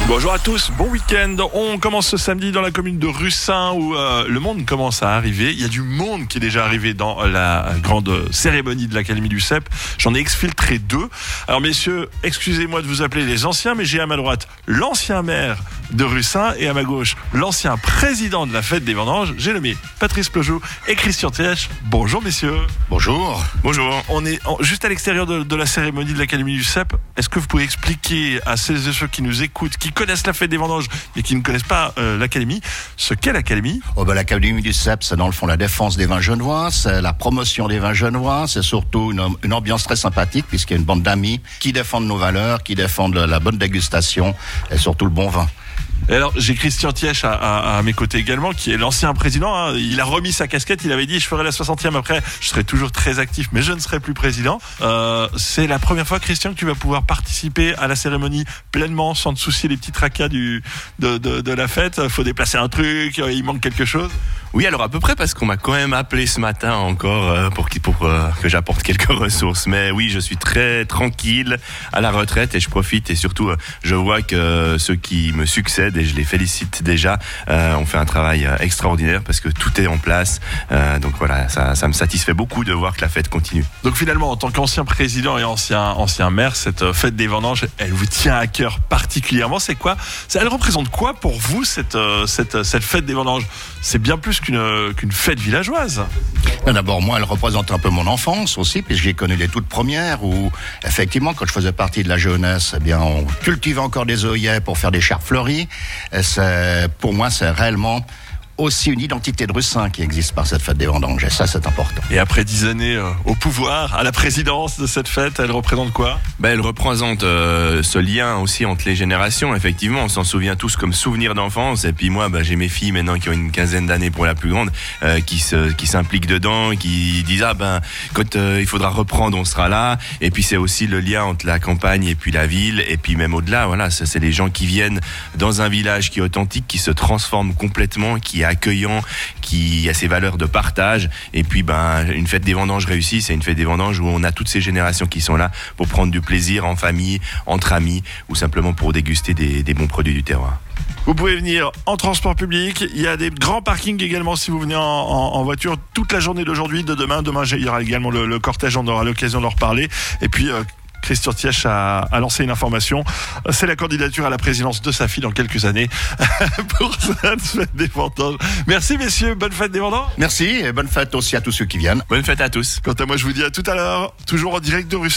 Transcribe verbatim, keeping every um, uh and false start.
Bonjour à tous, bon week-end. On commence ce samedi dans la commune de Russin où euh, le monde commence à arriver. Il y a du monde qui est déjà arrivé dans la grande cérémonie de l'Académie du C E P. J'en ai exfiltré deux. Alors messieurs, excusez-moi de vous appeler les anciens, mais j'ai à ma droite l'ancien maire de Russin et à ma gauche l'ancien président de la fête des vendanges. J'ai nommé Patrice Plojou et Christian Tiech. Bonjour messieurs. Bonjour. Bonjour. On est en, juste à l'extérieur de, de la cérémonie de l'Académie du C E P. Est-ce que vous pouvez expliquer à celles et ceux qui nous écoutent, qui connaissent la fête des vendanges et qui ne connaissent pas euh, l'Académie, ce qu'est l'Académie? Oh ben, l'Académie du C E P, c'est dans le fond la défense des vins genevois, c'est la promotion des vins genevois, c'est surtout une, une ambiance très sympathique puisqu'il y a une bande d'amis qui défendent nos valeurs, qui défendent la bonne dégustation et surtout le bon vin. Et alors, j'ai Christian Tiech à, à, à mes côtés également, qui est l'ancien président. Hein. Il a remis sa casquette, il avait dit je ferai la soixantième après, je serai toujours très actif, mais je ne serai plus président. Euh, c'est la première fois, Christian, que tu vas pouvoir participer à la cérémonie pleinement, sans te soucier des petits tracas du, de, de, de la fête. Il faut déplacer un truc, il manque quelque chose. Oui, alors à peu près, parce qu'on m'a quand même appelé ce matin encore euh, pour, pour euh, que j'apporte quelques ressources. Mais oui, je suis très tranquille à la retraite et je profite. Et surtout, euh, je vois que euh, ceux qui me succèdent, et je les félicite déjà, euh, ont fait un travail euh, extraordinaire parce que tout est en place. Euh, donc voilà, ça, ça me satisfait beaucoup de voir que la fête continue. Donc finalement, en tant qu'ancien président et ancien, ancien maire, cette fête des vendanges, elle vous tient à cœur particulièrement. C'est quoi? Elle représente quoi pour vous, cette, cette, cette fête des vendanges? C'est bien plus qu'une, qu'une fête villageoise. D'abord, moi, elle représente un peu mon enfance aussi, puisque j'ai connu les toutes premières où, effectivement, quand je faisais partie de la jeunesse, eh bien, on cultivait encore des œillets pour faire des chars fleuris. Et c'est, pour moi, c'est réellement aussi une identité de Russin qui existe par cette fête des vendanges, et ça c'est important. Et après dix années euh, au pouvoir, à la présidence de cette fête, elle représente quoi? Ben, elle représente euh, ce lien aussi entre les générations. Effectivement, on s'en souvient tous comme souvenir d'enfance. Et puis moi, ben, j'ai mes filles maintenant qui ont une quinzaine d'années pour la plus grande, euh, qui se, qui s'impliquent dedans, qui disent ah ben quand euh, il faudra reprendre, on sera là. Et puis c'est aussi le lien entre la campagne et puis la ville, et puis même au-delà. Voilà, ça c'est les gens qui viennent dans un village qui est authentique, qui se transforme complètement, qui est accueillant, qui a ses valeurs de partage. Et puis ben une fête des vendanges réussie, c'est une fête des vendanges où on a toutes ces générations qui sont là pour prendre du plaisir en famille, entre amis, ou simplement pour déguster des, des bons produits du terroir. Vous pouvez venir en transport public. Il y a des grands parkings également si vous venez en, en, en voiture toute la journée d'aujourd'hui, de demain. Demain, il y aura également le, le cortège, on aura l'occasion d'en reparler. Et puis euh, Christian Tiech a, a lancé une information. C'est la candidature à la présidence de sa fille dans quelques années pour cette fête des vendanges. Merci messieurs, bonne fête des vendanges. Merci et bonne fête aussi à tous ceux qui viennent. Bonne fête à tous. Quant à moi, je vous dis à tout à l'heure, toujours en direct de Russin.